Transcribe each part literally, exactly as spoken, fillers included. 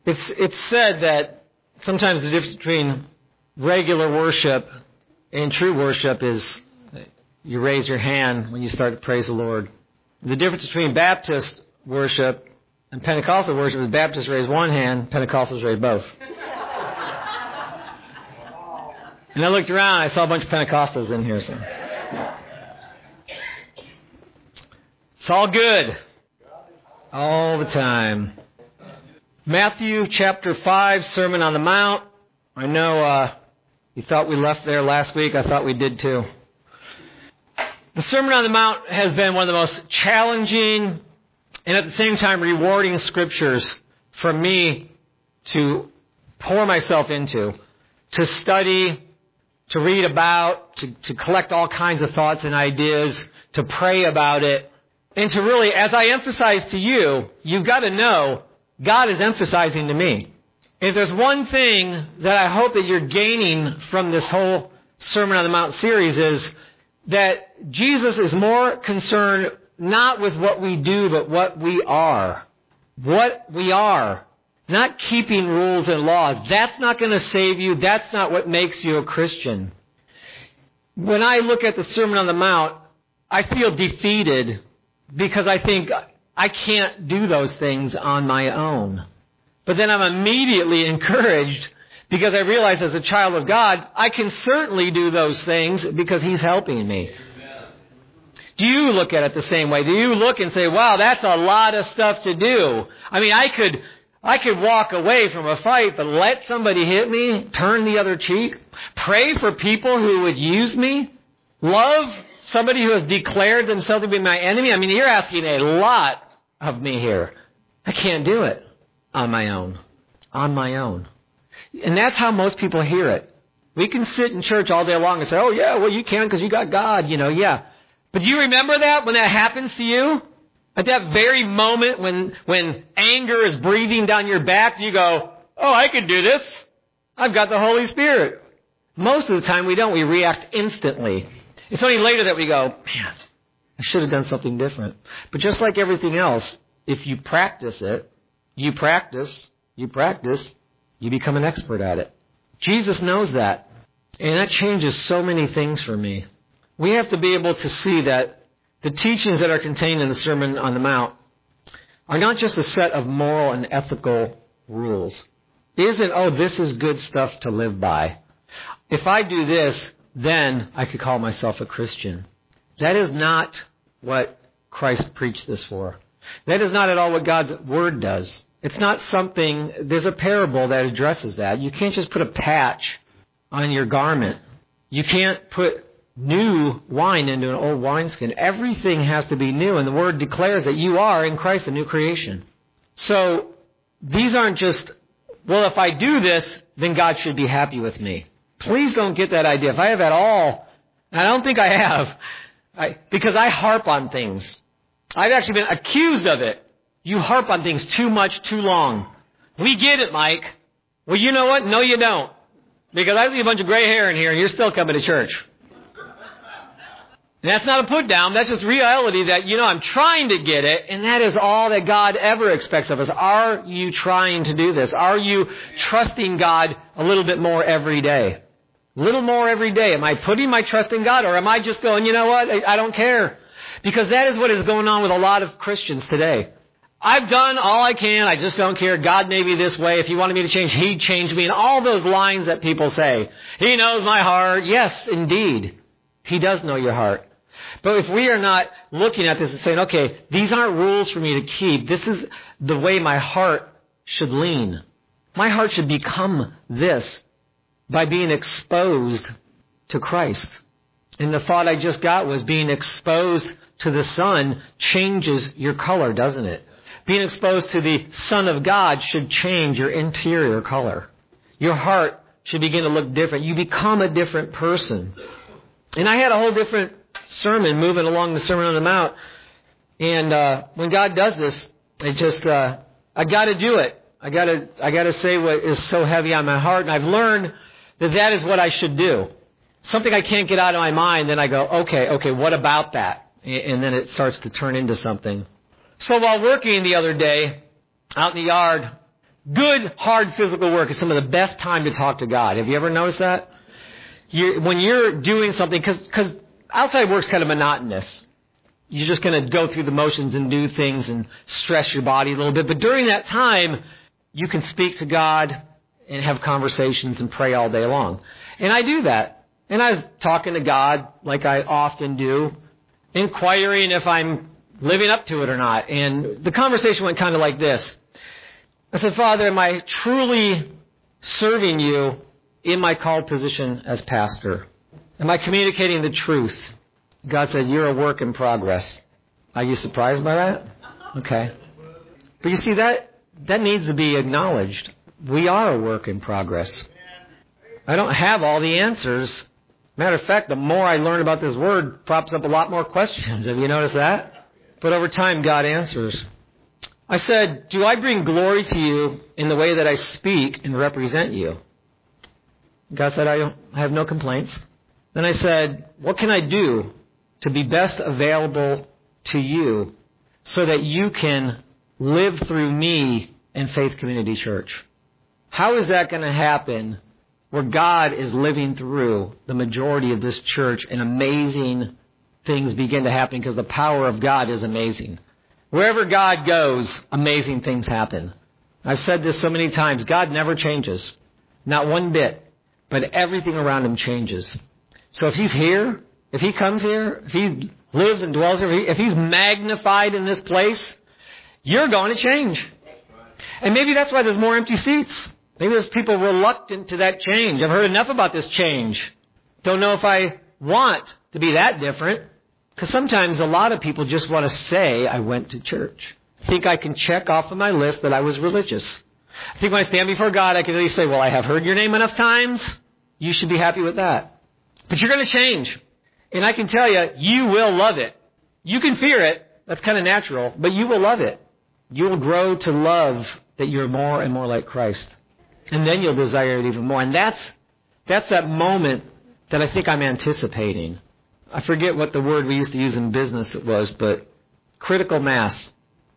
It's it's said that sometimes the difference between regular worship and true worship is you raise your hand when you start to praise the Lord. The difference between Baptist worship and Pentecostal worship is Baptists raise one hand, Pentecostals raise both. And I looked around, I saw a bunch of Pentecostals in here. So it's all good. All the time. Matthew chapter five, Sermon on the Mount. I know uh, you thought we left there last week. I thought we did too. The Sermon on the Mount has been one of the most challenging and at the same time rewarding scriptures for me to pour myself into, to study, to read about, to, to collect all kinds of thoughts and ideas, to pray about it, and to really, as I emphasize to you, you've got to know God is emphasizing to me. If there's one thing that I hope that you're gaining from this whole Sermon on the Mount series is that Jesus is more concerned not with what we do, but what we are. What we are. Not keeping rules and laws. That's not going to save you. That's not what makes you a Christian. When I look at the Sermon on the Mount, I feel defeated because I think I can't do those things on my own. But then I'm immediately encouraged because I realize as a child of God, I can certainly do those things because He's helping me. Do you look at it the same way? Do you look and say, wow, that's a lot of stuff to do? I mean, I could I could walk away from a fight, but let somebody hit me, turn the other cheek, pray for people who would use me, love somebody who has declared themselves to be my enemy. I mean, you're asking a lot of me here. I can't do it on my own. On my own. And that's how most people hear it. We can sit in church all day long and say, oh, yeah, well, you can because you got God, you know, yeah. But do you remember that when that happens to you? At that very moment when, when anger is breathing down your back, you go, oh, I can do this. I've got the Holy Spirit. Most of the time we don't. We react instantly. It's only later that we go, man, I should have done something different. But just like everything else, if you practice it, you practice, you practice, you become an expert at it. Jesus knows that. And that changes so many things for me. We have to be able to see that the teachings that are contained in the Sermon on the Mount are not just a set of moral and ethical rules. It isn't, oh, this is good stuff to live by. If I do this, then I could call myself a Christian. That is not what Christ preached this for. That is not at all what God's Word does. It's not something, there's a parable that addresses that. You can't just put a patch on your garment. You can't put new wine into an old wineskin. Everything has to be new, and the Word declares that you are in Christ a new creation. So these aren't just, well, if I do this, then God should be happy with me. Please don't get that idea. If I have at all, and I don't think I have, I, because I harp on things. I've actually been accused of it. You harp on things too much, too long. We get it, Mike. Well, you know what? No, you don't. Because I see a bunch of gray hair in here, and you're still coming to church. And that's not a put down. That's just reality that, you know, I'm trying to get it, and that is all that God ever expects of us. Are you trying to do this? Are you trusting God a little bit more every day? A little more every day. Am I putting my trust in God, or am I just going, you know what, I, I don't care? Because that is what is going on with a lot of Christians today. I've done all I can. I just don't care. God made me this way. If He wanted me to change, He'd change me. And all those lines that people say. He knows my heart. Yes, indeed. He does know your heart. But if we are not looking at this and saying, okay, these aren't rules for me to keep. This is the way my heart should lean. My heart should become this by being exposed to Christ. And the thought I just got was being exposed to the sun changes your color, doesn't it? Being exposed to the Son of God should change your interior color. Your heart should begin to look different. You become a different person. And I had a whole different sermon moving along the Sermon on the Mount. And uh, when God does this, it just, uh, I got to do it. I got to I got to say what is so heavy on my heart. And I've learned that that is what I should do. Something I can't get out of my mind, then I go, okay, okay, what about that? And then it starts to turn into something. So while working the other day out in the yard, Good, hard physical work is some of the best time to talk to God. Have you ever noticed that? You, when you're doing something, because outside work's kind of monotonous. You're just going to go through the motions and do things and stress your body a little bit. But during that time, you can speak to God and have conversations and pray all day long. And I do that. And I was talking to God like I often do, inquiring if I'm living up to it or not. And the conversation went kind of like this. I said, Father, am I truly serving you in my called position as pastor? Am I communicating the truth? God said, you're a work in progress. Are you surprised by that? Okay. But you see, that that needs to be acknowledged. We are a work in progress. I don't have all the answers. Matter of fact, the more I learn about this word, props up a lot more questions. Have you noticed that? But over time, God answers. I said, do I bring glory to you in the way that I speak and represent you? God said, I don't I have no complaints. Then I said, what can I do to be best available to you so that you can live through me in Faith Community Church? How is that going to happen where God is living through the majority of this church and amazing things begin to happen because the power of God is amazing? Wherever God goes, amazing things happen. I've said this so many times. God never changes. Not one bit. But everything around him changes. So if he's here, if he comes here, if he lives and dwells here, if he's magnified in this place, you're going to change. And maybe that's why there's more empty seats. Maybe there's people reluctant to that change. I've heard enough about this change. Don't know if I want to be that different. Because sometimes a lot of people just want to say, I went to church. I think I can check off of my list that I was religious. I think when I stand before God, I can at least say, well, I have heard your name enough times. You should be happy with that. But you're going to change. And I can tell you, you will love it. You can fear it. That's kind of natural. But you will love it. You will grow to love that you're more and more like Christ. And then you'll desire it even more. And that's that's that moment that I think I'm anticipating. I forget what the word we used to use in business it was, but critical mass.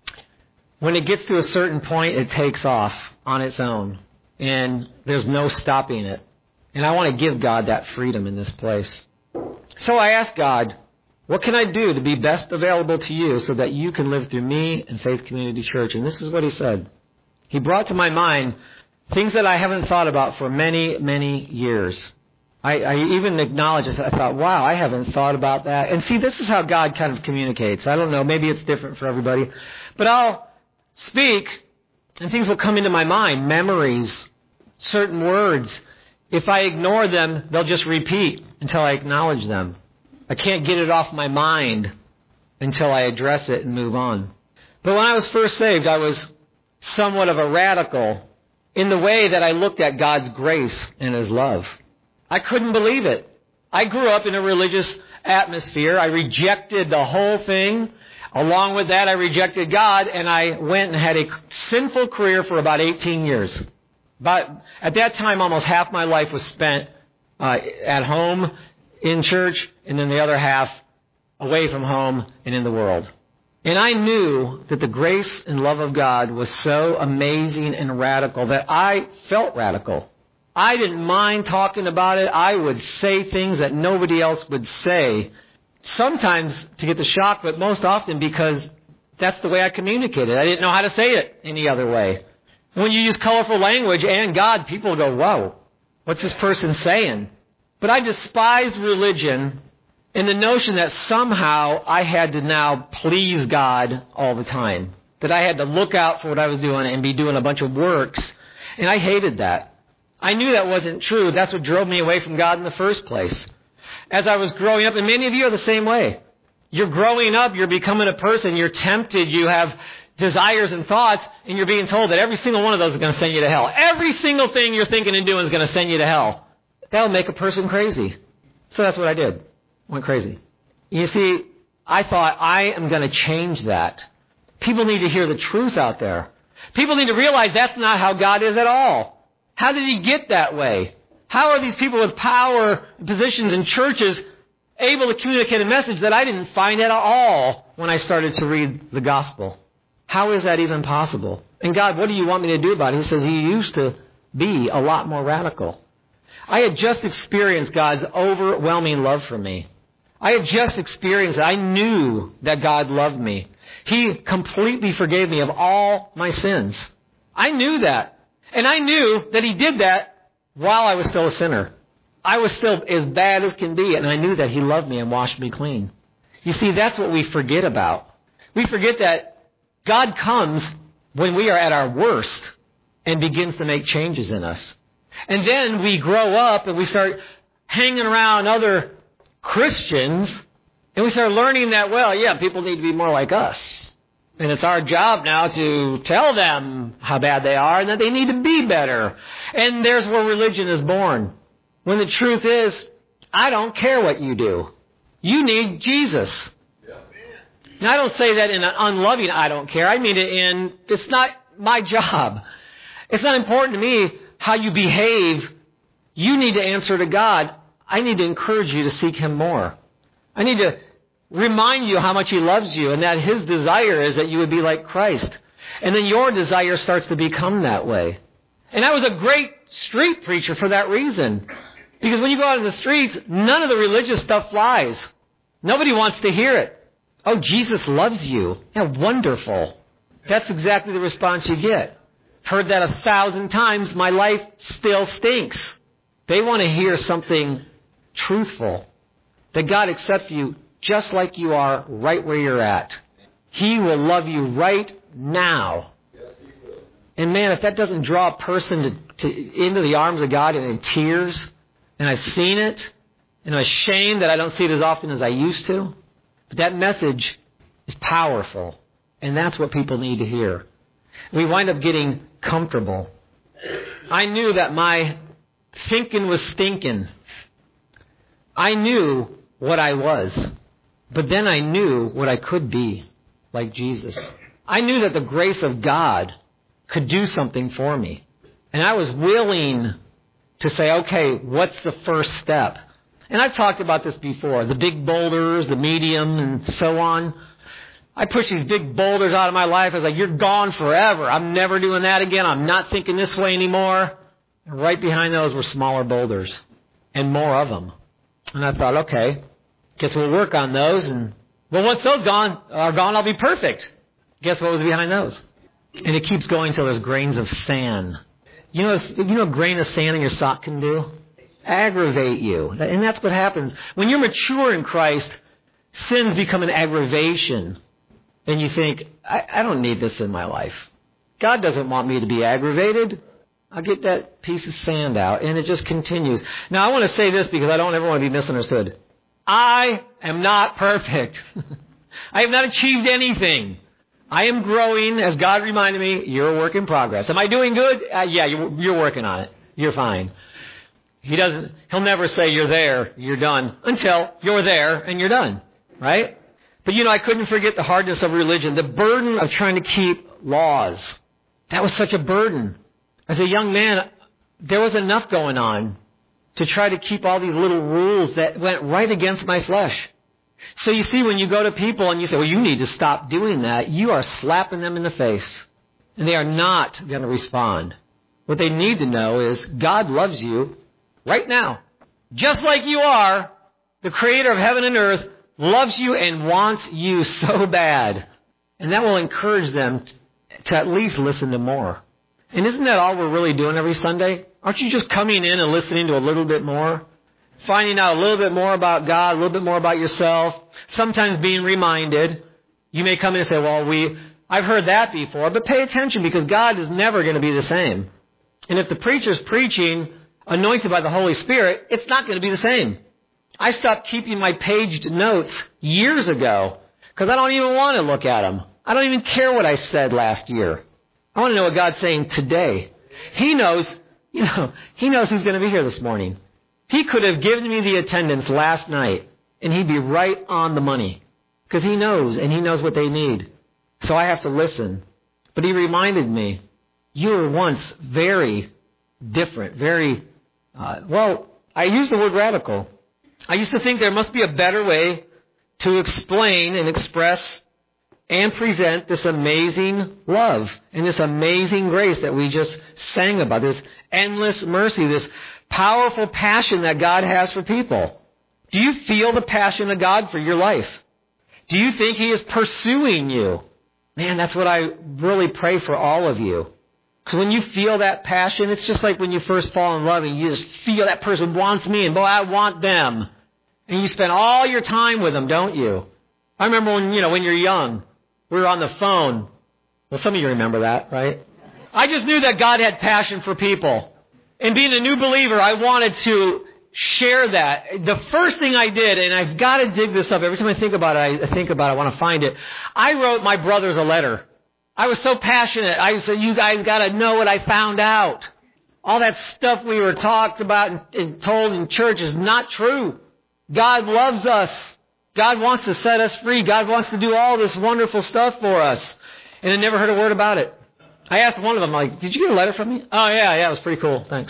When it gets to a certain point, it takes off on its own. And there's no stopping it. And I want to give God that freedom in this place. So I asked God, what can I do to be best available to you so that you can live through me and Faith Community Church? And this is what he said. He brought to my mind things that I haven't thought about for many, many years. I, I even acknowledged this. I thought, wow, I haven't thought about that. And see, this is how God kind of communicates. I don't know. Maybe it's different for everybody. But I'll speak, and things will come into my mind, memories, certain words. If I ignore them, they'll just repeat until I acknowledge them. I can't get it off my mind until I address it and move on. But when I was first saved, I was somewhat of a radical in the way that I looked at God's grace and his love. I couldn't believe it. I grew up in a religious atmosphere. I rejected the whole thing. Along with that, I rejected God, and I went and had a sinful career for about eighteen years. But at that time, almost half my life was spent uh, at home, in church, and then the other half away from home and in the world. And I knew that the grace and love of God was so amazing and radical that I felt radical. I didn't mind talking about it. I would say things that nobody else would say. Sometimes to get the shock, but most often because that's the way I communicated. I didn't know how to say it any other way. When you use colorful language and God, people go, whoa, what's this person saying? But I despised religion in the notion that somehow I had to now please God all the time. That I had to look out for what I was doing and be doing a bunch of works. And I hated that. I knew that wasn't true. That's what drove me away from God in the first place. As I was growing up, and many of you are the same way. You're growing up, you're becoming a person, you're tempted, you have desires and thoughts, and you're being told that every single one of those is going to send you to hell. Every single thing you're thinking and doing is going to send you to hell. That'll make a person crazy. So that's what I did. Went crazy. You see, I thought, I am going to change that. People need to hear the truth out there. People need to realize that's not how God is at all. How did he get that way? How are these people with power positions in churches able to communicate a message that I didn't find at all when I started to read the gospel? How is that even possible? And God, what do you want me to do about it? He says, you used to be a lot more radical. I had just experienced God's overwhelming love for me. I had just experienced it. I knew that God loved me. He completely forgave me of all my sins. I knew that. And I knew that He did that while I was still a sinner. I was still as bad as can be, and I knew that He loved me and washed me clean. You see, that's what we forget about. We forget that God comes when we are at our worst and begins to make changes in us. And then we grow up and we start hanging around other Christians, and we start learning that, well, yeah, people need to be more like us. And it's our job now to tell them how bad they are and that they need to be better. And there's where religion is born. When the truth is, I don't care what you do. You need Jesus. Now, I don't say that in an unloving I don't care. I mean it in, it's not my job. It's not important to me how you behave. You need to answer to God. I need to encourage you to seek Him more. I need to remind you how much He loves you and that His desire is that you would be like Christ. And then your desire starts to become that way. And I was a great street preacher for that reason. Because when you go out in the streets, none of the religious stuff flies. Nobody wants to hear it. Oh, Jesus loves you. Yeah, wonderful. That's exactly the response you get. Heard that a thousand times. My life still stinks. They want to hear something truthful. That God accepts you just like you are, right where you're at. He will love you right now. And man, if that doesn't draw a person to, to, into the arms of God and in tears, and I've seen it, and I'm ashamed that I don't see it as often as I used to, but that message is powerful, and that's what people need to hear. We wind up getting comfortable. I knew that my thinking was stinking. I knew what I was, but then I knew what I could be, like Jesus. I knew that the grace of God could do something for me. And I was willing to say, okay, what's the first step? And I've talked about this before, the big boulders, the medium, and so on. I pushed these big boulders out of my life. I was like, you're gone forever. I'm never doing that again. I'm not thinking this way anymore. And right behind those were smaller boulders and more of them. And I thought, okay, guess we'll work on those. And well, once those gone are gone, I'll be perfect. Guess what was behind those? And it keeps going until there's grains of sand. You know, you know, a grain of sand in your sock can do? Aggravate you. And that's what happens. When you're mature in Christ, sins become an aggravation. And you think, I, I don't need this in my life. God doesn't want me to be aggravated. I'll get that piece of sand out. And it just continues. Now, I want to say this because I don't ever want to be misunderstood. I am not perfect. I have not achieved anything. I am growing, as God reminded me, you're a work in progress. Am I doing good? Uh, yeah, you're, you're working on it. You're fine. He doesn't, he'll never say you're there, you're done, until you're there and you're done, right? But you know, I couldn't forget the hardness of religion, the burden of trying to keep laws. That was such a burden. As a young man, there was enough going on to try to keep all these little rules that went right against my flesh. So you see, when you go to people and you say, well, you need to stop doing that, you are slapping them in the face. And they are not going to respond. What they need to know is God loves you right now. Just like you are, the creator of heaven and earth loves you and wants you so bad. And that will encourage them to at least listen to more. And isn't that all we're really doing every Sunday? Aren't you just coming in and listening to a little bit more? Finding out a little bit more about God, a little bit more about yourself, sometimes being reminded. You may come in and say, well, we, I've heard that before, but pay attention because God is never going to be the same. And if the preacher's preaching anointed by the Holy Spirit, it's not going to be the same. I stopped keeping my paged notes years ago because I don't even want to look at them. I don't even care what I said last year. I want to know what God's saying today. He knows, you know, He knows who's going to be here this morning. He could have given me the attendance last night, and He'd be right on the money. Because He knows, and He knows what they need. So I have to listen. But He reminded me, you were once very different, very, uh, well, I use the word radical. I used to think there must be a better way to explain and express and present this amazing love and this amazing grace that we just sang about, this endless mercy, this powerful passion that God has for people. Do you feel the passion of God for your life? Do you think He is pursuing you? Man, that's what I really pray for all of you. Because when you feel that passion, it's just like when you first fall in love and you just feel that person wants me and boy, I want them. And you spend all your time with them, don't you? I remember when, you know, when you're young, we were on the phone. Well, some of you remember that, right? I just knew that God had passion for people. And being a new believer, I wanted to share that. The first thing I did, and I've got to dig this up. Every time I think about it, I think about it, I want to find it. I wrote my brothers a letter. I was so passionate. I said, you guys got to know what I found out. All that stuff we were talked about and, and told in church is not true. God loves us. God wants to set us free. God wants to do all this wonderful stuff for us. And I never heard a word about it. I asked one of them, like, did you get a letter from me? Oh, yeah, yeah, it was pretty cool. Thanks.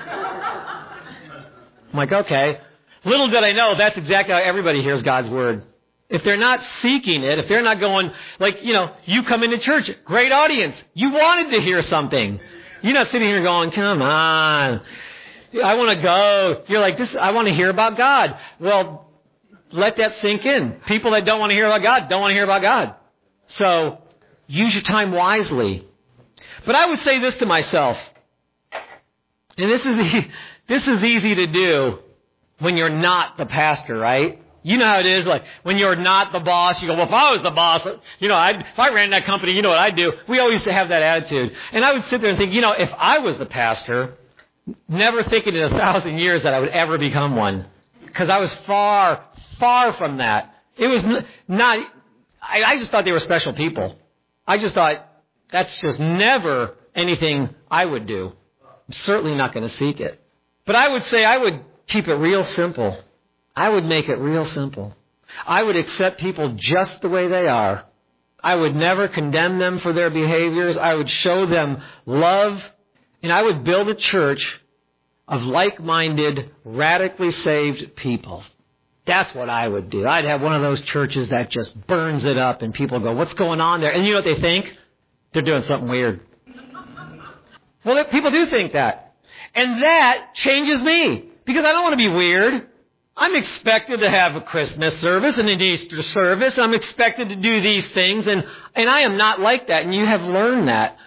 I'm like, okay. Little did I know, that's exactly how everybody hears God's word. If they're not seeking it, if they're not going, like, you know, you come into church, great audience. You wanted to hear something. You're not sitting here going, come on. I want to go. You're like, this. I want to hear about God. Well, let that sink in. People that don't want to hear about God don't want to hear about God. So use your time wisely. But I would say this to myself, and this is this is easy to do when you're not the pastor, right? You know how it is, like when you're not the boss, you go, well, if I was the boss, you know, I'd, if I ran that company, you know what I'd do. We always used to have that attitude. And I would sit there and think, you know, if I was the pastor, never thinking in a thousand years that I would ever become one. Because I was far, far from that. It was not, I, I just thought they were special people. I just thought, that's just never anything I would do. I'm certainly not going to seek it. But I would say I would keep it real simple. I would make it real simple. I would accept people just the way they are. I would never condemn them for their behaviors. I would show them love. And I would build a church of like-minded, radically saved people. That's what I would do. I'd have one of those churches that just burns it up and people go, what's going on there? And you know what they think? They're doing something weird. Well, people do think that. And that changes me because I don't want to be weird. I'm expected to have a Christmas service and an Easter service. I'm expected to do these things, and, and I am not like that, and you have learned that.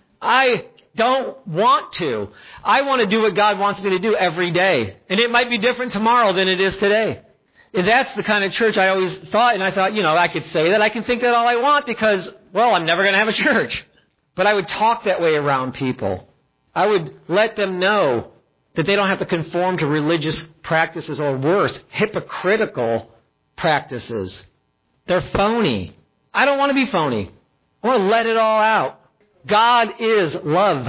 I don't want to. I want to do what God wants me to do every day, and it might be different tomorrow than it is today. And that's the kind of church I always thought, and I thought, you know, I could say that. I can think that all I want because, well, I'm never going to have a church. But I would talk that way around people. I would let them know that they don't have to conform to religious practices or worse, hypocritical practices. They're phony. I don't want to be phony. I want to let it all out. God is love.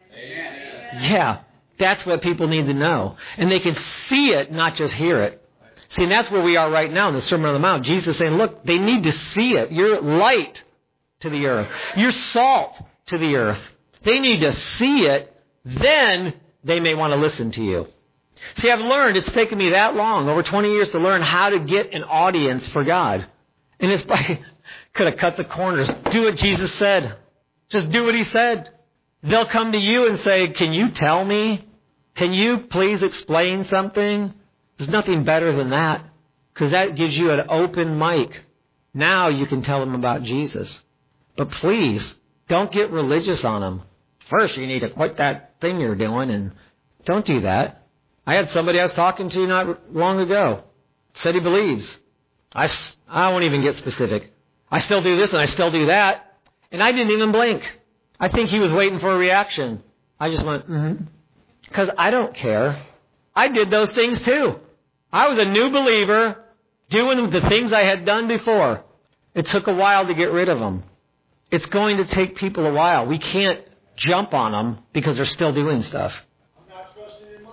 Amen. Yeah, that's what people need to know. And they can see it, not just hear it. See, and that's where we are right now in the Sermon on the Mount. Jesus is saying, look, they need to see it. You're light to the earth. You're salt to the earth. They need to see it. Then they may want to listen to you. See, I've learned, it's taken me that long, over twenty years, to learn how to get an audience for God. And it's by, could have cut the corners. Do what Jesus said. Just do what He said. They'll come to you and say, can you tell me? Can you please explain something? There's nothing better than that, because that gives you an open mic. Now you can tell them about Jesus. But please, don't get religious on them. First, you need to quit that thing you're doing, and don't do that. I had somebody I was talking to not long ago. Said he believes. I, I won't even get specific. I still do this and I still do that. And I didn't even blink. I think he was waiting for a reaction. I just went, mm-hmm. Because I don't care. I did those things too. I was a new believer doing the things I had done before. It took a while to get rid of them. It's going to take people a while. We can't jump on them because they're still doing stuff. I'm not trusting in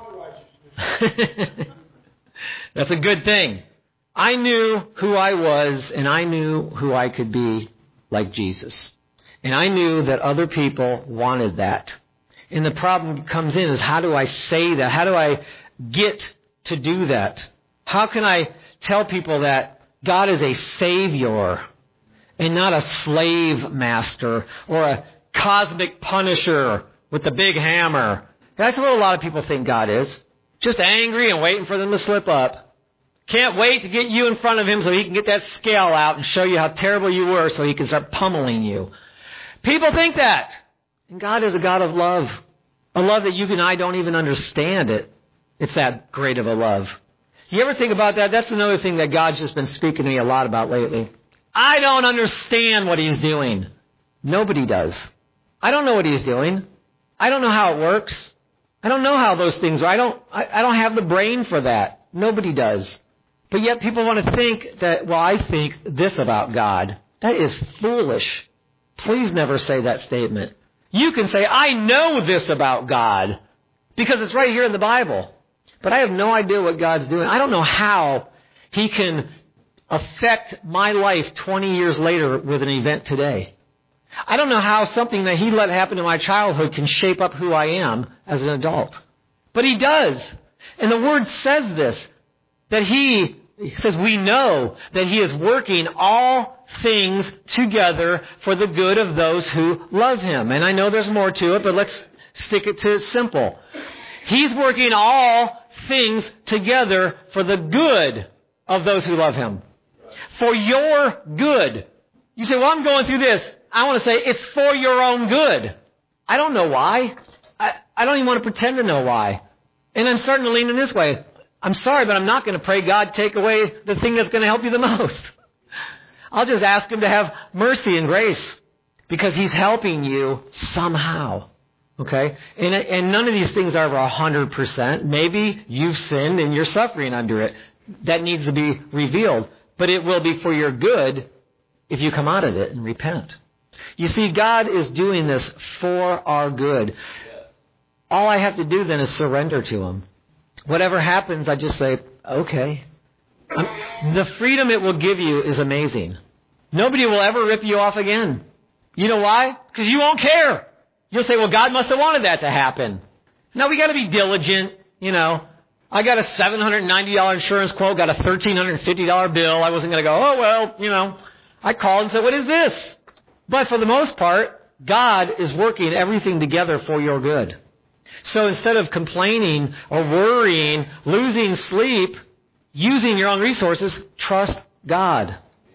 my righteousness. That's a good thing. I knew who I was, and I knew who I could be like Jesus. And I knew that other people wanted that. And the problem comes in is, how do I say that? How do I get to do that? How can I tell people that God is a Savior and not a slave master or a cosmic punisher with the big hammer. That's what a lot of people think God is. Just angry and waiting for them to slip up. Can't wait to get you in front of him so he can get that scale out and show you how terrible you were so he can start pummeling you. People think that. And God is a God of love. A love that you and I don't even understand it. It's that great of a love. You ever think about that? That's another thing that God's just been speaking to me a lot about lately. I don't understand what he's doing. Nobody does. I don't know what he's doing. I don't know how it works. I don't know how those things are. I don't, I, I don't have the brain for that. Nobody does. But yet people want to think that, well, I think this about God. That is foolish. Please never say that statement. You can say, I know this about God, because it's right here in the Bible. But I have no idea what God's doing. I don't know how he can affect my life twenty years later with an event today. I don't know how something that he let happen in my childhood can shape up who I am as an adult. But he does. And the Word says this, that he, he says we know that he is working all things together for the good of those who love him. And I know there's more to it, but let's stick it to simple. He's working all things together for the good of those who love him. For your good. You say, well, I'm going through this. I want to say it's for your own good. I don't know why. I, I don't even want to pretend to know why. And I'm starting to lean in this way. I'm sorry, but I'm not going to pray God take away the thing that's going to help you the most. I'll just ask him to have mercy and grace because he's helping you somehow. Okay? And, and none of these things are one hundred percent. Maybe you've sinned and you're suffering under it. That needs to be revealed. But it will be for your good if you come out of it and repent. You see, God is doing this for our good. All I have to do then is surrender to him. Whatever happens, I just say, okay. I'm, the freedom it will give you is amazing. Nobody will ever rip you off again. You know why? Because you won't care. You'll say, well, God must have wanted that to happen. Now, we got to be diligent, you know. I got a seven hundred ninety dollars insurance quote, got a one thousand three hundred fifty dollars bill. I wasn't going to go, oh, well, you know. I called and said, what is this? But for the most part, God is working everything together for your good. So instead of complaining or worrying, losing sleep, using your own resources, trust God.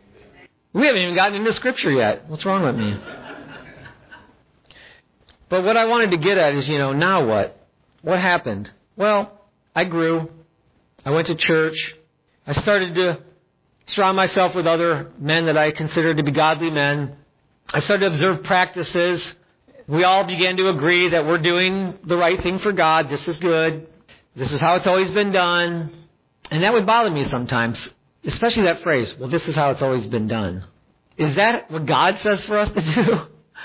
We haven't even gotten into Scripture yet. What's wrong with me? But what I wanted to get at is, you know, now what? What happened? Well, I grew. I went to church. I started to surround myself with other men that I considered to be godly men. I started to observe practices. We all began to agree that we're doing the right thing for God. This is good. This is how it's always been done. And that would bother me sometimes, especially that phrase, well, this is how it's always been done. Is that what God says for us to do?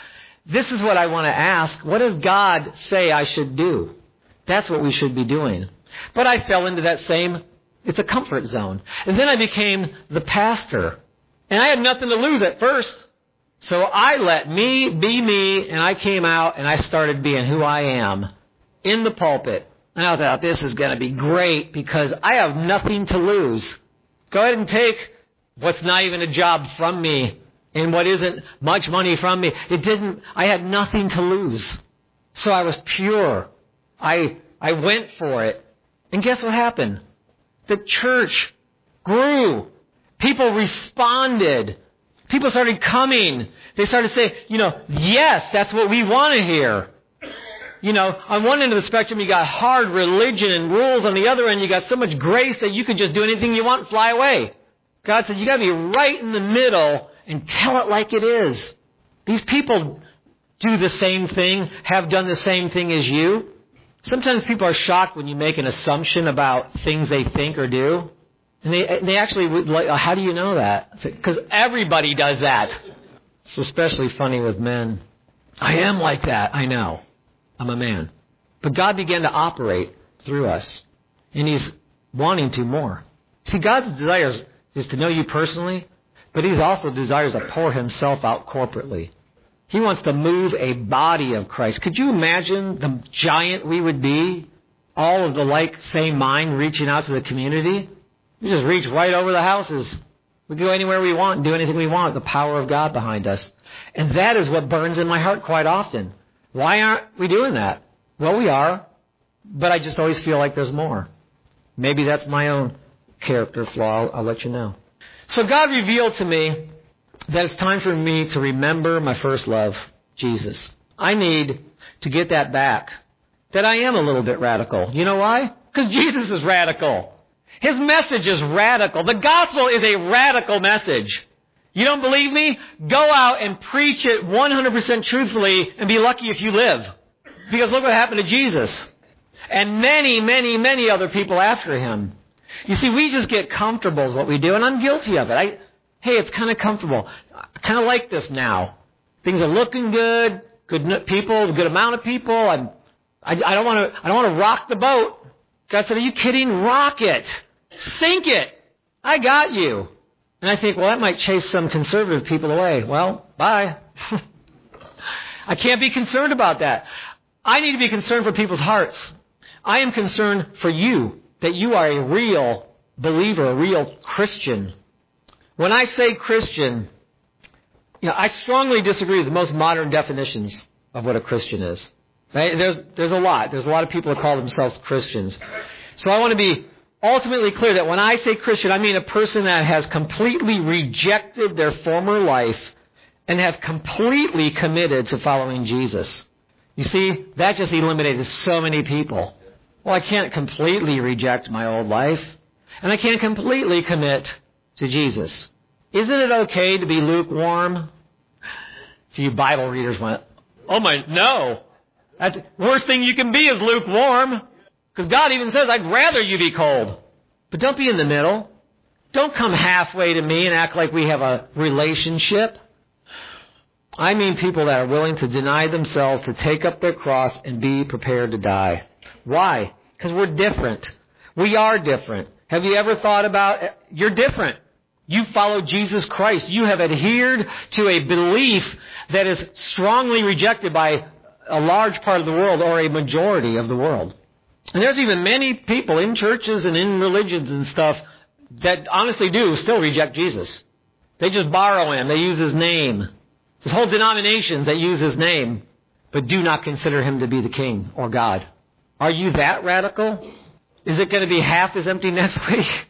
This is what I want to ask. What does God say I should do? That's what we should be doing. But I fell into that same, it's a comfort zone. And then I became the pastor. And I had nothing to lose at first. So I let me be me, and I came out and I started being who I am in the pulpit. And I thought, this is going to be great because I have nothing to lose. Go ahead and take what's not even a job from me and what isn't much money from me. It didn't, I had nothing to lose. So I was pure. I, I went for it. And guess what happened? The church grew. People responded. People started coming. They started saying, you know, yes, that's what we want to hear. You know, on one end of the spectrum, you got hard religion and rules. On the other end, you got so much grace that you can just do anything you want and fly away. God said, you got to be right in the middle and tell it like it is. These people do the same thing, have done the same thing as you. Sometimes people are shocked when you make an assumption about things they think or do. And they they actually would like, how do you know that? Because everybody does that. It's especially funny with men. I am like that. I know. I'm a man. But God began to operate through us. And he's wanting to more. See, God's desires is to know you personally, but he's also desires to pour himself out corporately. He wants to move a body of Christ. Could you imagine the giant we would be? All of the like, same mind reaching out to the community? You just reach right over the houses. We can go anywhere we want and do anything we want with the power of God behind us. And that is what burns in my heart quite often. Why aren't we doing that? Well, we are, but I just always feel like there's more. Maybe that's my own character flaw. I'll, I'll let you know. So God revealed to me that it's time for me to remember my first love, Jesus. I need to get that back. That I am a little bit radical. You know why? Because Jesus is radical. His message is radical. The gospel is a radical message. You don't believe me? Go out and preach it one hundred percent truthfully and be lucky if you live. Because look what happened to Jesus. And many, many, many other people after him. You see, we just get comfortable is what we do, and I'm guilty of it. I, hey, it's kind of comfortable. I kind of like this now. Things are looking good, good people, a good amount of people. I'm, I, I don't want to. I don't want to rock the boat. God said, "Are you kidding? Rock it, sink it. I got you." And I think, well, that might chase some conservative people away. Well, bye. I can't be concerned about that. I need to be concerned for people's hearts. I am concerned for you, that you are a real believer, a real Christian. When I say Christian, you know, I strongly disagree with the most modern definitions of what a Christian is. Right? There's, there's a lot. There's a lot of people that call themselves Christians. So I want to be ultimately clear that when I say Christian, I mean a person that has completely rejected their former life and have completely committed to following Jesus. You see, that just eliminated so many people. Well, I can't completely reject my old life, and I can't completely commit to Jesus. Isn't it okay to be lukewarm? So you Bible readers went, oh my, no. That's the worst thing you can be is lukewarm. Because God even says, I'd rather you be cold. But don't be in the middle. Don't come halfway to me and act like we have a relationship. I mean people that are willing to deny themselves, to take up their cross and be prepared to die. Why? Because we're different. We are different. Have you ever thought about, you're different. You follow Jesus Christ. You have adhered to a belief that is strongly rejected by a large part of the world or a majority of the world. And there's even many people in churches and in religions and stuff that honestly do still reject Jesus. They just borrow him. They use his name. There's whole denominations that use his name, but do not consider him to be the king or God. Are you that radical? Is it going to be half as empty next week?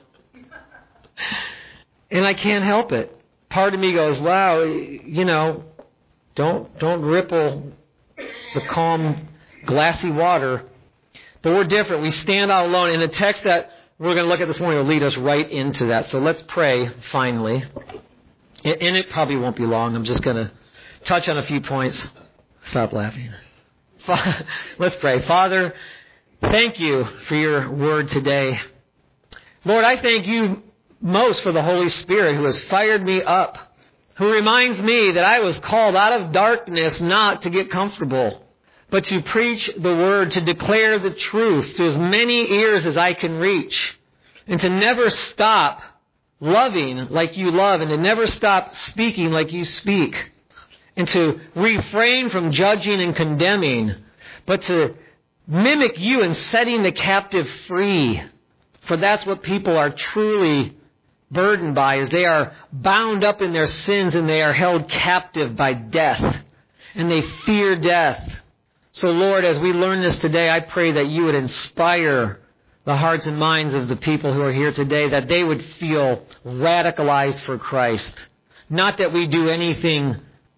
And I can't help it. Part of me goes, wow, you know, don't don't ripple the calm, glassy water. But we're different. We stand out alone. And the text that we're going to look at this morning will lead us right into that. So let's pray, finally. And it probably won't be long. I'm just going to touch on a few points. Stop laughing. Let's pray. Father, thank you for your word today. Lord, I thank you most for the Holy Spirit who has fired me up, who reminds me that I was called out of darkness not to get comfortable, but to preach the word, to declare the truth to as many ears as I can reach, and to never stop loving like you love, and to never stop speaking like you speak, and to refrain from judging and condemning, but to mimic you in setting the captive free. For that's what people are truly burdened by, is they are bound up in their sins and they are held captive by death, and they fear death. So Lord, as we learn this today, I pray that you would inspire the hearts and minds of the people who are here today, that they would feel radicalized for Christ. Not that we do anything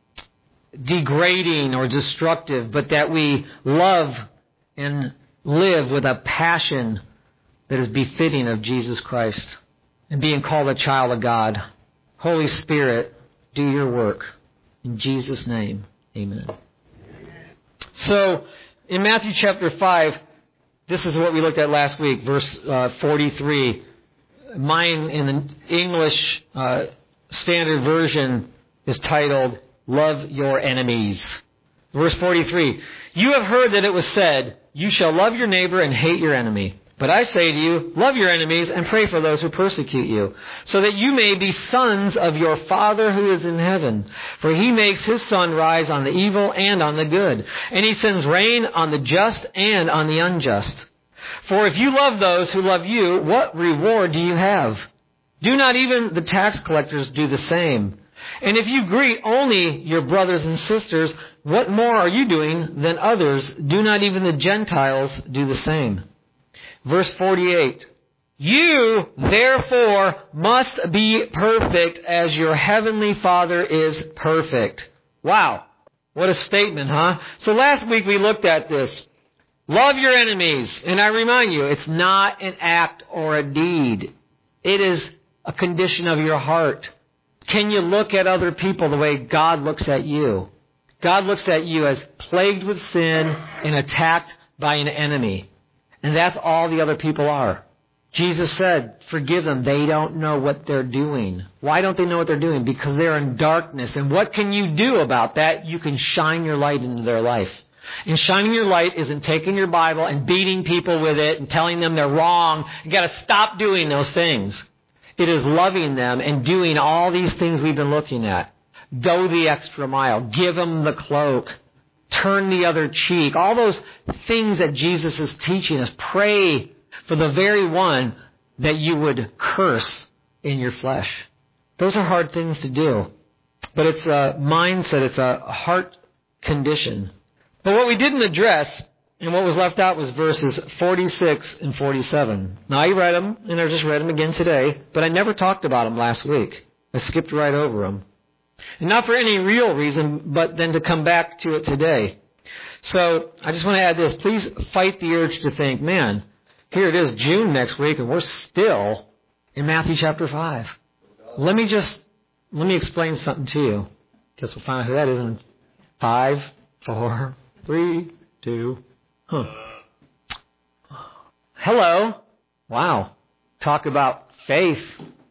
degrading or destructive, but that we love and live with a passion that is befitting of Jesus Christ and being called a child of God. Holy Spirit, do your work. In Jesus' name, amen. So, in Matthew chapter five, this is what we looked at last week, verse uh, forty-three. Mine in the English uh, Standard Version is titled, Love Your Enemies. Verse forty-three, you have heard that it was said, you shall love your neighbor and hate your enemy. But I say to you, love your enemies and pray for those who persecute you, so that you may be sons of your Father who is in heaven. For he makes his sun rise on the evil and on the good, and he sends rain on the just and on the unjust. For if you love those who love you, what reward do you have? Do not even the tax collectors do the same? And if you greet only your brothers and sisters, what more are you doing than others? Do not even the Gentiles do the same? Verse forty-eight. You, therefore, must be perfect as your heavenly Father is perfect. Wow. What a statement, huh? So last week we looked at this. Love your enemies. And I remind you, it's not an act or a deed. It is a condition of your heart. Can you look at other people the way God looks at you? God looks at you as plagued with sin and attacked by an enemy. And that's all the other people are. Jesus said, forgive them. They don't know what they're doing. Why don't they know what they're doing? Because they're in darkness. And what can you do about that? You can shine your light into their life. And shining your light isn't taking your Bible and beating people with it and telling them they're wrong. You got to stop doing those things. It is loving them and doing all these things we've been looking at. Go the extra mile. Give them the cloak. Turn the other cheek. All those things that Jesus is teaching us. Pray for the very one that you would curse in your flesh. Those are hard things to do. But it's a mindset. It's a heart condition. But what we didn't address and what was left out was verses forty-six and forty-seven. Now, I read them, and I just read them again today, but I never talked about them last week. I skipped right over them. And not for any real reason, but then to come back to it today. So, I just want to add this. Please fight the urge to think, man, here it is, June next week, and we're still in Matthew chapter five. Let me just, let me explain something to you. Guess we'll find out who that is in five, four, three, two, Huh. Hello. Wow. Talk about faith.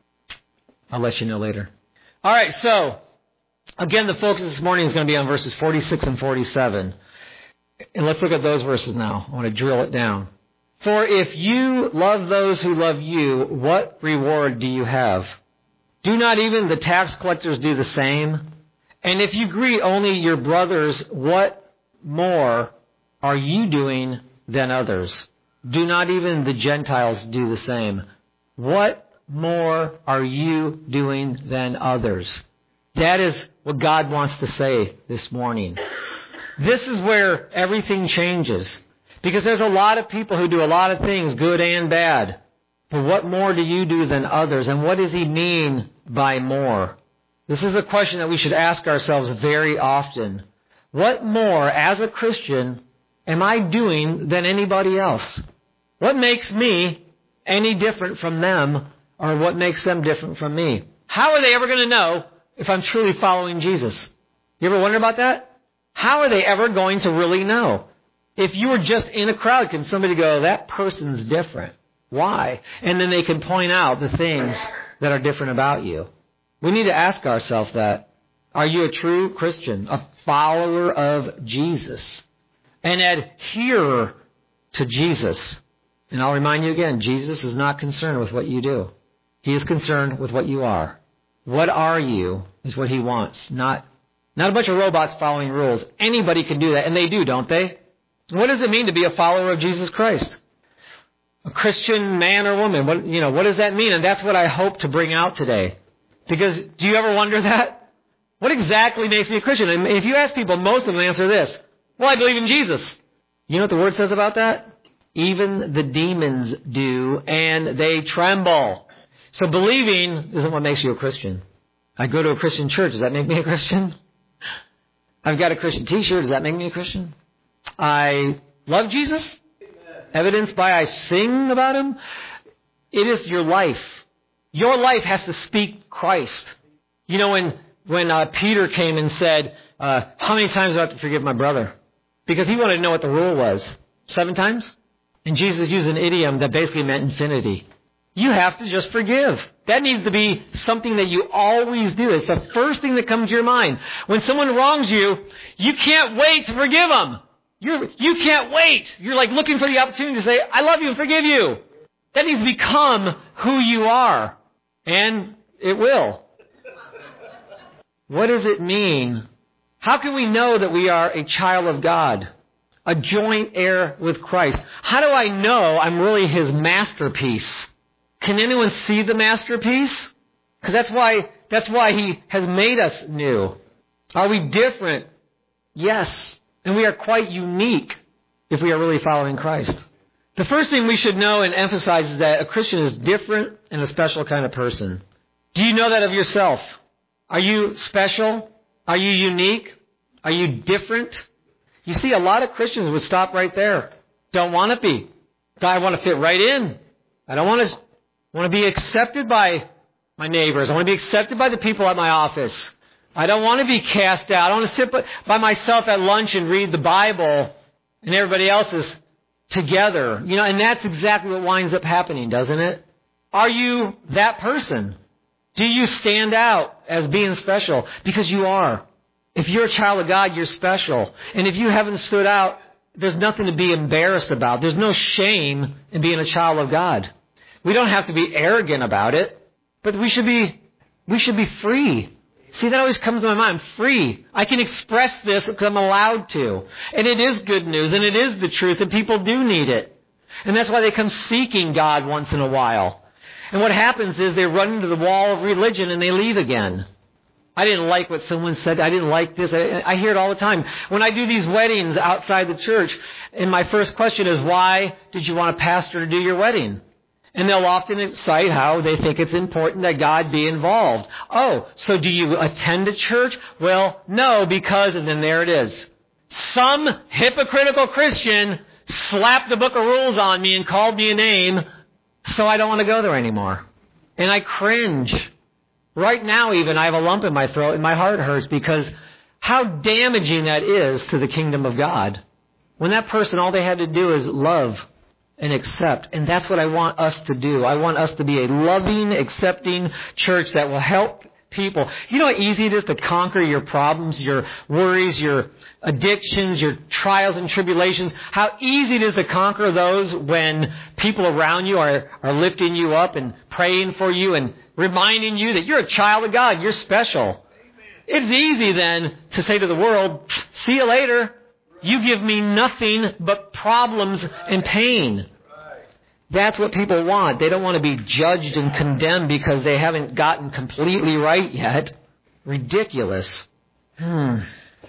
I'll let you know later. All right, so, again, the focus this morning is going to be on verses forty-six and forty-seven. And let's look at those verses now. I want to drill it down. For if you love those who love you, what reward do you have? Do not even the tax collectors do the same? And if you greet only your brothers, what more are you doing than others? Do not even the Gentiles do the same? What more are you doing than others? That is what God wants to say this morning. This is where everything changes. Because there's a lot of people who do a lot of things, good and bad. But what more do you do than others? And what does he mean by more? This is a question that we should ask ourselves very often. What more, as a Christian, am I doing than anybody else? What makes me any different from them, or what makes them different from me? How are they ever going to know if I'm truly following Jesus? You ever wonder about that? How are they ever going to really know? If you were just in a crowd, can somebody go, that person's different? Why? And then they can point out the things that are different about you. We need to ask ourselves that. Are you a true Christian, a follower of Jesus, an adherer to Jesus? And I'll remind you again, Jesus is not concerned with what you do. He is concerned with what you are. What are you is what he wants, not, not a bunch of robots following rules. Anybody can do that, and they do, don't they? What does it mean to be a follower of Jesus Christ? A Christian man or woman. What, you know, what does that mean? And that's what I hope to bring out today. Because do you ever wonder that? What exactly makes me a Christian? And if you ask people, most of them answer this. Well, I believe in Jesus. You know what the Word says about that? Even the demons do, and they tremble. So believing isn't what makes you a Christian. I go to a Christian church. Does that make me a Christian? I've got a Christian t-shirt. Does that make me a Christian? I love Jesus. Evidenced by I sing about him. It is your life. Your life has to speak Christ. You know, when when uh, Peter came and said, uh, how many times do I have to forgive my brother? Because he wanted to know what the rule was. Seven times? And Jesus used an idiom that basically meant infinity. You have to just forgive. That needs to be something that you always do. It's the first thing that comes to your mind. When someone wrongs you, you can't wait to forgive them. You're, you can't wait. You're like looking for the opportunity to say, I love you and forgive you. That needs to become who you are. And it will. What does it mean? How can we know that we are a child of God? A joint heir with Christ? How do I know I'm really his masterpiece? Can anyone see the masterpiece? Because that's why, that's why He has made us new. Are we different? Yes. And we are quite unique if we are really following Christ. The first thing we should know and emphasize is that a Christian is different and a special kind of person. Do you know that of yourself? Are you special? Are you unique? Are you different? You see, a lot of Christians would stop right there. Don't want to be. I want to fit right in. I don't want to, want to be accepted by my neighbors. I want to be accepted by the people at my office. I don't want to be cast out. I don't want to sit by myself at lunch and read the Bible and everybody else is together. You know, and that's exactly what winds up happening, doesn't it? Are you that person? Do you stand out as being special? Because you are. If you're a child of God, you're special. And if you haven't stood out, there's nothing to be embarrassed about. There's no shame in being a child of God. We don't have to be arrogant about it, but we should be, we should be free. See, that always comes to my mind. I'm free. I can express this because I'm allowed to. And it is good news, and it is the truth, and people do need it. And that's why they come seeking God once in a while. And what happens is they run into the wall of religion and they leave again. I didn't like what someone said. I didn't like this. I, I hear it all the time. When I do these weddings outside the church, and my first question is, why did you want a pastor to do your wedding? And they'll often cite how they think it's important that God be involved. Oh, so do you attend a church? Well, no, because, and then there it is. Some hypocritical Christian slapped the book of rules on me and called me a name, so I don't want to go there anymore. And I cringe. Right now even, I have a lump in my throat and my heart hurts because how damaging that is to the kingdom of God. When that person, all they had to do is love and accept. And that's what I want us to do. I want us to be a loving, accepting church that will help people. You know how easy it is to conquer your problems, your worries, your addictions, your trials and tribulations? How easy it is to conquer those when people around you are, are lifting you up and praying for you and reminding you that you're a child of God. You're special. Amen. It's easy then to say to the world, see you later. You give me nothing but problems and pain. That's what people want. They don't want to be judged and condemned because they haven't gotten completely right yet. Ridiculous. Hmm.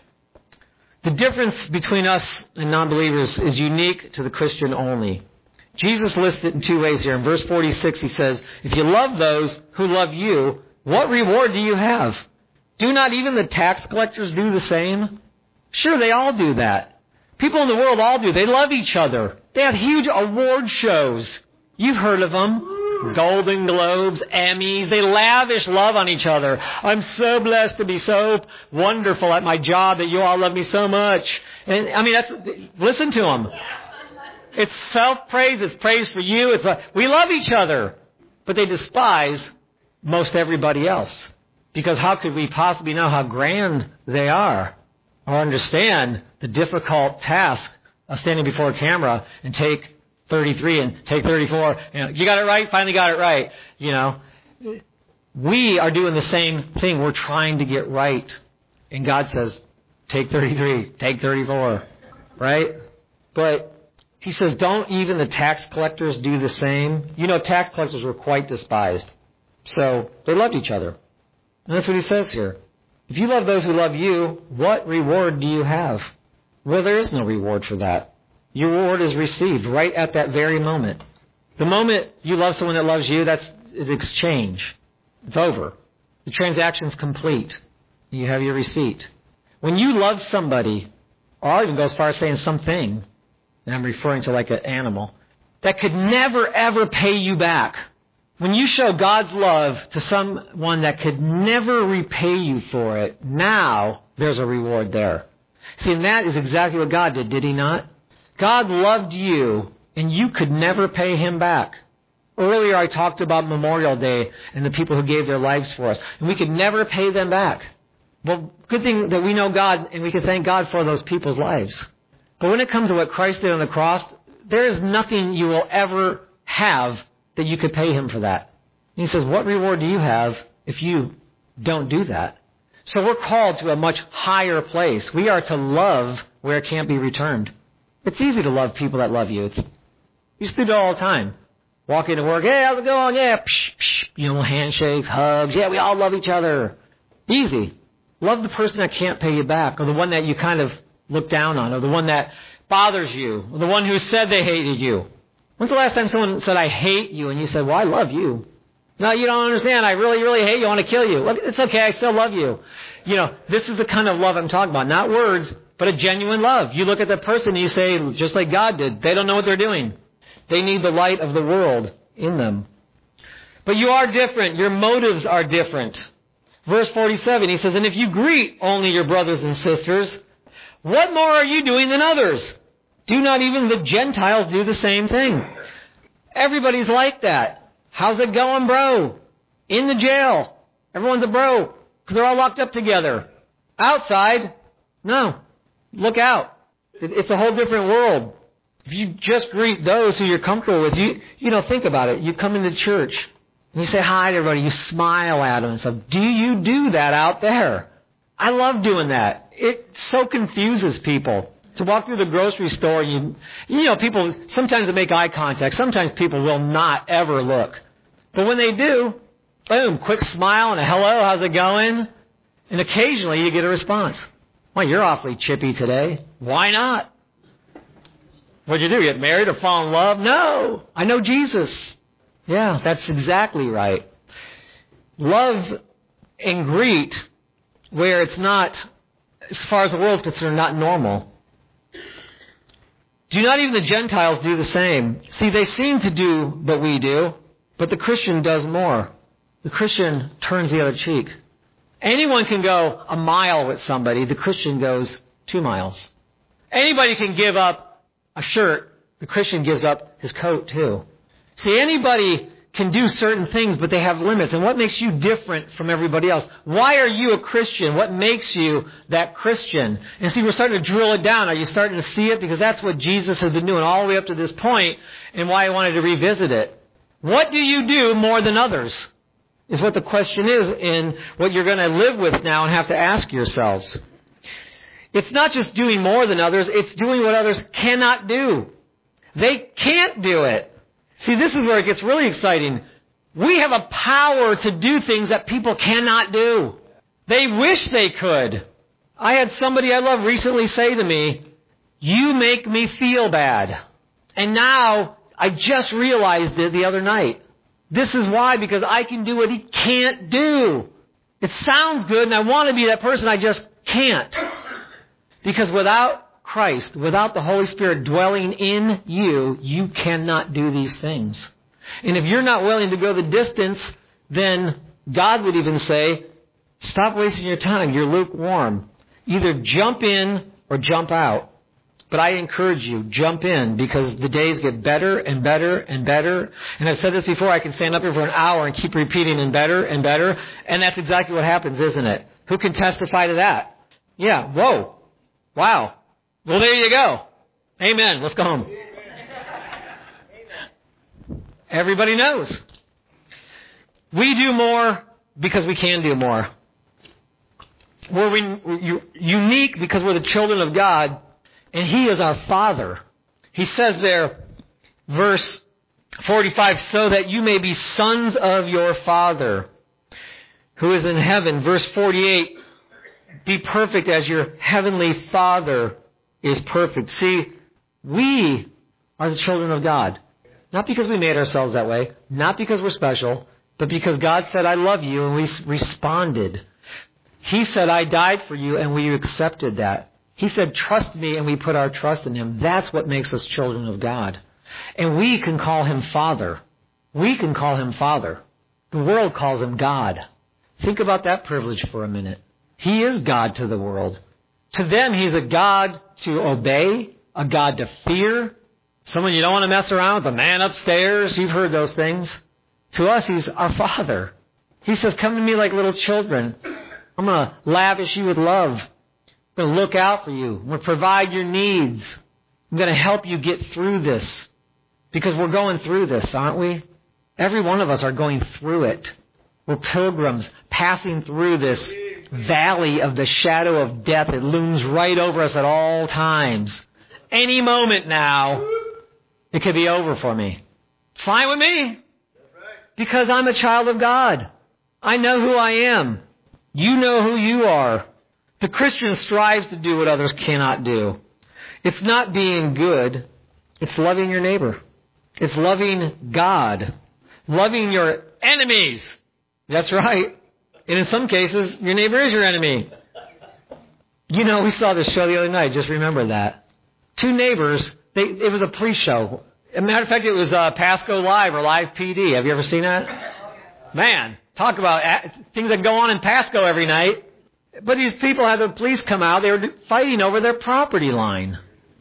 The difference between us and non-believers is unique to the Christian only. Jesus lists it in two ways here. In verse forty-six, he says, if you love those who love you, what reward do you have? Do not even the tax collectors do the same? Sure, they all do that. People in the world all do. They love each other. They have huge award shows. You've heard of them. Golden Globes, Emmys. They lavish love on each other. I'm so blessed to be so wonderful at my job that you all love me so much. And I mean, that's, listen to them. It's self-praise. It's praise for you. It's a, we love each other. But they despise most everybody else. Because how could we possibly know how grand they are? Or understand the difficult task of standing before a camera and take thirty-three and take thirty-four. You know, you got it right, finally got it right. You know, we are doing the same thing. We're trying to get right. And God says, take thirty-three, take thirty-four, right? But He says, don't even the tax collectors do the same? You know, tax collectors were quite despised. So they loved each other. And that's what He says here. If you love those who love you, what reward do you have? Well, there is no reward for that. Your reward is received right at that very moment. The moment you love someone that loves you, that's an exchange. It's over. The transaction's complete. You have your receipt. When you love somebody, or I'll even go as far as saying something, and I'm referring to like an animal, that could never ever pay you back. When you show God's love to someone that could never repay you for it, now there's a reward there. See, and that is exactly what God did, did He not? God loved you, and you could never pay Him back. Earlier I talked about Memorial Day and the people who gave their lives for us, and we could never pay them back. Well, good thing that we know God, and we can thank God for those people's lives. But when it comes to what Christ did on the cross, there is nothing you will ever have that you could pay Him for that. And He says, what reward do you have if you don't do that? So we're called to a much higher place. We are to love where it can't be returned. It's easy to love people that love you. It's, you used to do it all the time. Walk into work, hey, how's it going? Yeah, psh, psh, you know, handshakes, hugs. Yeah, we all love each other. Easy. Love the person that can't pay you back, or the one that you kind of look down on, or the one that bothers you, or the one who said they hated you. When's the last time someone said, I hate you, and you said, well, I love you? No, you don't understand. I really, really hate you. I want to kill you. Well, it's okay. I still love you. You know, this is the kind of love I'm talking about. Not words, but a genuine love. You look at that person and you say, just like God did, they don't know what they're doing. They need the light of the world in them. But you are different. Your motives are different. Verse forty-seven, he says, and if you greet only your brothers and sisters, what more are you doing than others? Do not even the Gentiles do the same thing? Everybody's like that. How's it going, bro? In the jail. Everyone's a bro because they're all locked up together. Outside, no. Look out. It's a whole different world. If you just greet those who you're comfortable with, you you know, think about it. You come into church and you say hi to everybody. You smile at them and stuff. Do you do that out there? I love doing that. It so confuses people. To walk through the grocery store, you you know, people, sometimes they make eye contact. Sometimes people will not ever look. But when they do, boom, quick smile and a hello, how's it going? And occasionally you get a response. Well, you're awfully chippy today. Why not? What'd you do? Get married or fall in love? No, I know Jesus. Yeah, that's exactly right. Love and greet where it's not, as far as the world's concerned, not normal. Do not even the Gentiles do the same? See, they seem to do what we do, but the Christian does more. The Christian turns the other cheek. Anyone can go a mile with somebody. The Christian goes two miles. Anybody can give up a shirt. The Christian gives up his coat too. See, anybody can do certain things, but they have limits. And what makes you different from everybody else? Why are you a Christian? What makes you that Christian? And see, we're starting to drill it down. Are you starting to see it? Because that's what Jesus has been doing all the way up to this point, and why I wanted to revisit it. What do you do more than others? Is what the question is, and what you're going to live with now and have to ask yourselves. It's not just doing more than others, it's doing what others cannot do. They can't do it. See, this is where it gets really exciting. We have a power to do things that people cannot do. They wish they could. I had somebody I love recently say to me, you make me feel bad. And now, I just realized it the other night. This is why, because I can do what he can't do. It sounds good and I want to be that person, I just can't. Because without Christ, without the Holy Spirit dwelling in you, you cannot do these things. And if you're not willing to go the distance, then God would even say, stop wasting your time. You're lukewarm. Either jump in or jump out. But I encourage you, jump in, because the days get better and better and better. And I've said this before, I can stand up here for an hour and keep repeating and better and better. And that's exactly what happens, isn't it? Who can testify to that? Yeah, whoa. Wow. Well, there you go. Amen. Let's go home. Everybody knows. We do more because we can do more. We're we, unique because we're the children of God, and He is our Father. He says there, verse forty-five, so that you may be sons of your Father who is in heaven. Verse forty-eight, be perfect as your heavenly Father is perfect. See, we are the children of God. Not because we made ourselves that way, not because we're special, but because God said, I love you, and we responded. He said, I died for you, and we accepted that. He said, trust me, and we put our trust in Him. That's what makes us children of God. And we can call Him Father. We can call Him Father. The world calls Him God. Think about that privilege for a minute. He is God to the world. To them, He's a God to obey, a God to fear, someone you don't want to mess around with, the man upstairs. You've heard those things. To us, He's our Father. He says, come to me like little children. I'm going to lavish you with love. I'm going to look out for you. I'm going to provide your needs. I'm going to help you get through this. Because we're going through this, aren't we? Every one of us are going through it. We're pilgrims passing through this valley of the shadow of death. It looms right over us at all times. Any moment now, it could be over for me. Fine with me. Because I'm a child of God. I know who I am. You know who you are. The Christian strives to do what others cannot do. It's not being good. It's loving your neighbor. It's loving God. Loving your enemies. That's right. And in some cases, your neighbor is your enemy. You know, we saw this show the other night. Just remember that. Two neighbors. They, it was a police show. As a matter of fact, it was uh, Pasco Live or Live P D. Have you ever seen that? Man, talk about a- things that go on in Pasco every night. But these people had the police come out. They were fighting over their property line.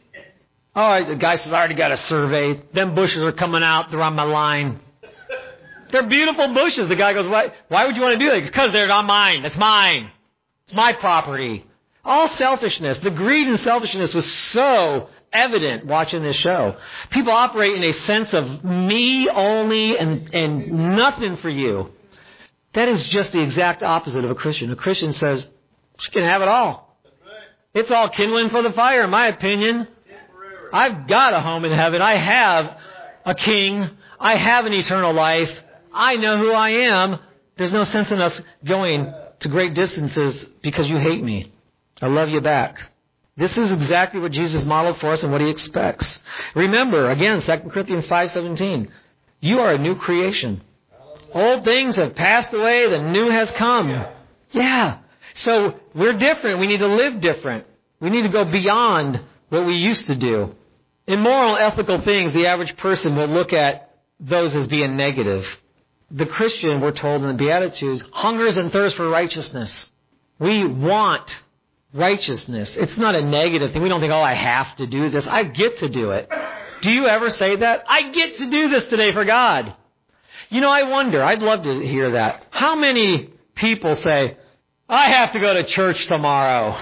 Oh, the guy says, I already got a survey. Them bushes are coming out. They're on my line. They're beautiful bushes. The guy goes, why, why would you want to do that? Because they're not mine. That's mine. It's my property. All selfishness. The greed and selfishness was so evident watching this show. People operate in a sense of me only and, and nothing for you. That is just the exact opposite of a Christian. A Christian says, she can have it all. It's all kindling for the fire, in my opinion. I've got a home in heaven. I have a king. I have an eternal life. I know who I am. There's no sense in us going to great distances because you hate me. I love you back. This is exactly what Jesus modeled for us and what he expects. Remember, again, Second Corinthians five seventeen. You are a new creation. Old things have passed away. The new has come. Yeah. So we're different. We need to live different. We need to go beyond what we used to do. In moral and ethical things, the average person will look at those as being negative. The Christian, we're told in the Beatitudes, hungers and thirsts for righteousness. We want righteousness. It's not a negative thing. We don't think, oh, I have to do this. I get to do it. Do you ever say that? I get to do this today for God. You know, I wonder, I'd love to hear that. How many people say, I have to go to church tomorrow?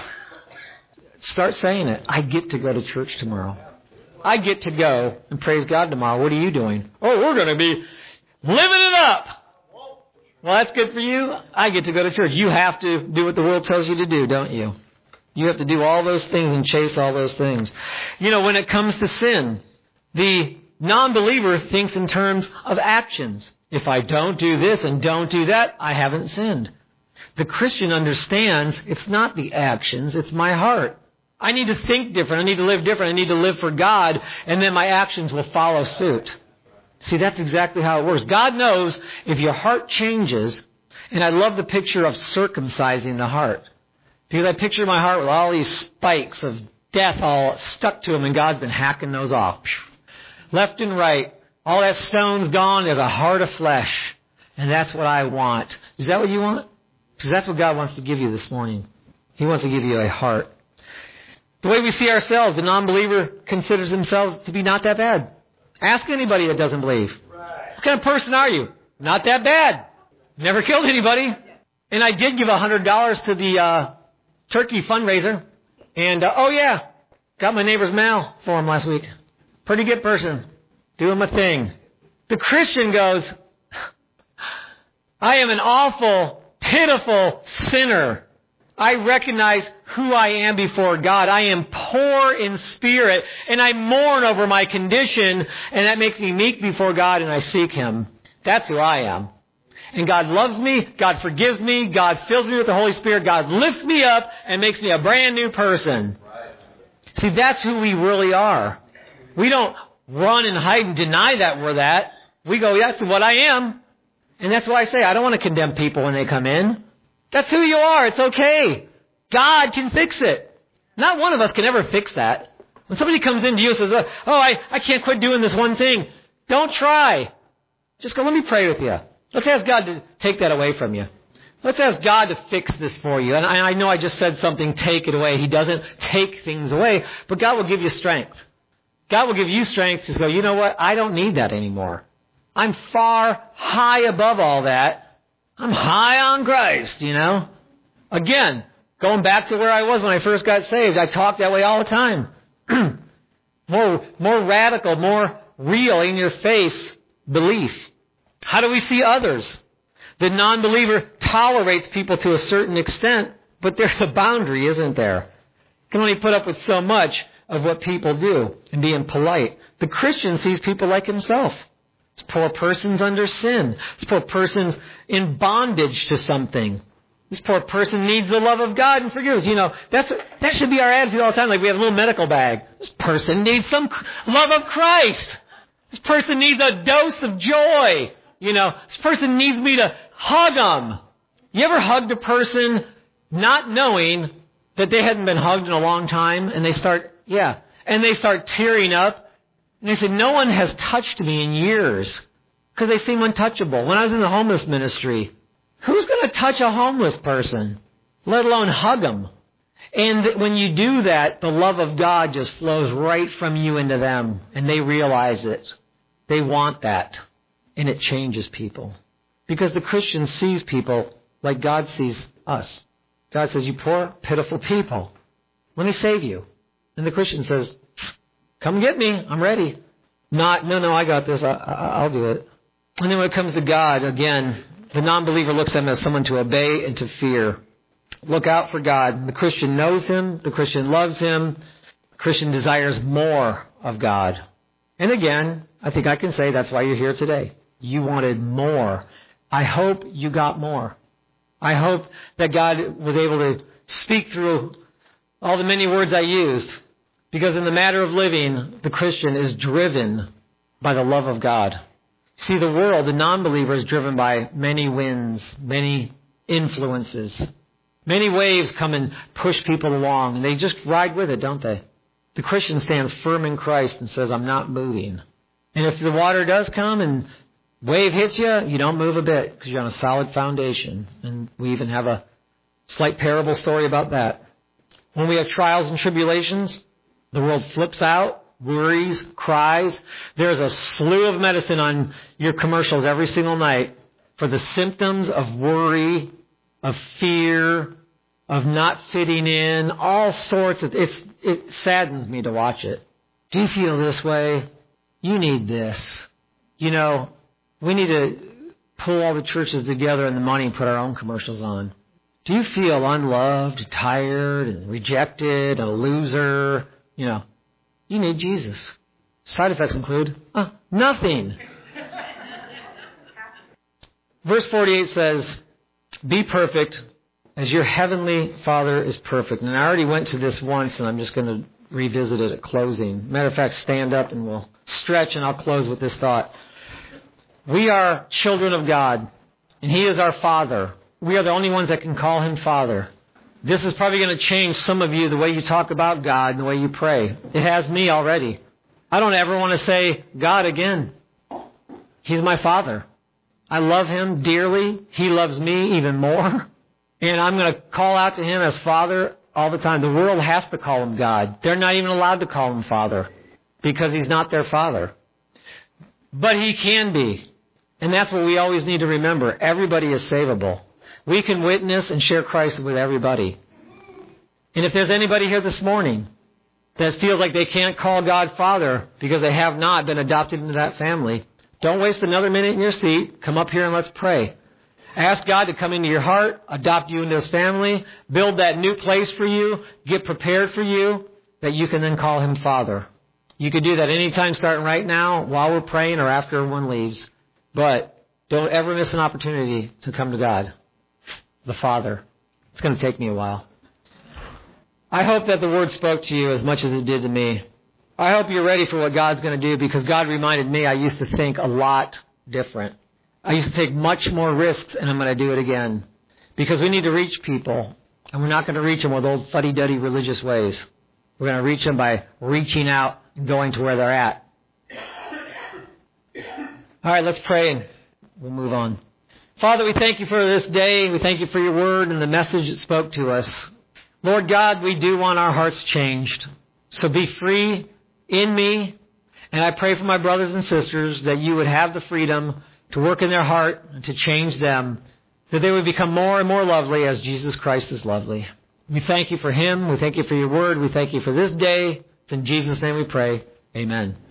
Start saying it. I get to go to church tomorrow. I get to go and praise God tomorrow. What are you doing? Oh, we're going to be living it up. Well, that's good for you. I get to go to church. You have to do what the world tells you to do, don't you? You have to do all those things and chase all those things. You know, when it comes to sin, the non-believer thinks in terms of actions. If I don't do this and don't do that, I haven't sinned. The Christian understands it's not the actions, it's my heart. I need to think different. I need to live different. I need to live for God, and then my actions will follow suit. See, that's exactly how it works. God knows if your heart changes, and I love the picture of circumcising the heart. Because I picture my heart with all these spikes of death all stuck to them, and God's been hacking those off. Left and right. All that stone's gone. There's a heart of flesh. And that's what I want. Is that what you want? Because that's what God wants to give you this morning. He wants to give you a heart. The way we see ourselves, the non-believer considers himself to be not that bad. Ask anybody that doesn't believe. Right. What kind of person are you? Not that bad. Never killed anybody. And I did give one hundred dollars to the uh, turkey fundraiser. And, uh, oh yeah, got my neighbor's mail for him last week. Pretty good person. Doing my thing. The Christian goes, I am an awful, pitiful sinner. I recognize who I am before God. I am poor in spirit, and I mourn over my condition, and that makes me meek before God, and I seek Him. That's who I am. And God loves me, God forgives me, God fills me with the Holy Spirit, God lifts me up and makes me a brand new person. See, that's who we really are. We don't run and hide and deny that we're that. We go, that's what I am. And that's why I say I don't want to condemn people when they come in. That's who you are. It's okay. God can fix it. Not one of us can ever fix that. When somebody comes into you and says, oh, I, I can't quit doing this one thing. Don't try. Just go, let me pray with you. Let's ask God to take that away from you. Let's ask God to fix this for you. And I, I know I just said something, take it away. He doesn't take things away, but God will give you strength. God will give you strength to go, you know what? I don't need that anymore. I'm far high above all that. I'm high on Christ, you know. Again, going back to where I was when I first got saved, I talked that way all the time. more, more radical, more real, in your face belief. How do we see others? The non-believer tolerates people to a certain extent, but there's a boundary, isn't there? Can only put up with so much of what people do and being polite. The Christian sees people like himself. This poor person's under sin. This poor person's in bondage to something. This poor person needs the love of God and forgiveness. You know, that's that should be our attitude all the time. Like we have a little medical bag. This person needs some love of Christ. This person needs a dose of joy. You know, this person needs me to hug them. You ever hugged a person not knowing that they hadn't been hugged in a long time, and they start, yeah, and they start tearing up, and they say, no one has touched me in years, because they seem untouchable. When I was in the homeless ministry, who's going to touch a homeless person, let alone hug them? And when you do that, the love of God just flows right from you into them, and they realize it. They want that, and it changes people. Because the Christian sees people like God sees us. God says, you poor, pitiful people, let me save you. And the Christian says, come get me, I'm ready. Not, no, no, I got this, I, I, I'll do it. And then when it comes to God, again, the non-believer looks at him as someone to obey and to fear. Look out for God. The Christian knows him, the Christian loves him, the Christian desires more of God. And again, I think I can say that's why you're here today. You wanted more. I hope you got more. I hope that God was able to speak through all the many words I used. Because in the matter of living, the Christian is driven by the love of God. See, the world, the non-believer, is driven by many winds, many influences. Many waves come and push people along, and they just ride with it, don't they? The Christian stands firm in Christ and says, I'm not moving. And if the water does come and wave hits you, you don't move a bit because you're on a solid foundation. And we even have a slight parable story about that. When we have trials and tribulations, the world flips out, worries, cries. There's a slew of medicine on your commercials every single night for the symptoms of worry, of fear, of not fitting in, all sorts of, it's, it saddens me to watch it. Do you feel this way? You need this. You know, we need to pull all the churches together and the money and put our own commercials on. Do you feel unloved, tired, and rejected, a loser? You know, you need Jesus. Side effects include uh, nothing. Verse forty-eight says, be perfect as your heavenly Father is perfect. And I already went to this once, and I'm just going to revisit it at closing. Matter of fact, stand up and we'll stretch, and I'll close with this thought. We are children of God, and He is our Father. We are the only ones that can call Him Father. This is probably going to change some of you, the way you talk about God and the way you pray. It has me already. I don't ever want to say God again. He's my Father. I love Him dearly. He loves me even more. And I'm going to call out to Him as Father all the time. The world has to call Him God. They're not even allowed to call Him Father because He's not their Father. But He can be. And that's what we always need to remember. Everybody is savable. We can witness and share Christ with everybody. And if there's anybody here this morning that feels like they can't call God Father because they have not been adopted into that family, don't waste another minute in your seat. Come up here and let's pray. Ask God to come into your heart, adopt you into His family, build that new place for you, get prepared for you, that you can then call Him Father. You could do that anytime starting right now while we're praying or after everyone leaves. But don't ever miss an opportunity to come to God, the Father. It's going to take me a while. I hope that the Word spoke to you as much as it did to me. I hope you're ready for what God's going to do, because God reminded me I used to think a lot different. I used to take much more risks, and I'm going to do it again. Because we need to reach people, and we're not going to reach them with old fuddy-duddy religious ways. We're going to reach them by reaching out and going to where they're at. All right, let's pray, and we'll move on. Father, we thank You for this day. We thank You for Your Word and the message it spoke to us. Lord God, we do want our hearts changed. So be free in me. And I pray for my brothers and sisters that You would have the freedom to work in their heart and to change them, that they would become more and more lovely as Jesus Christ is lovely. We thank You for Him. We thank You for Your Word. We thank You for this day. It's in Jesus' name we pray. Amen.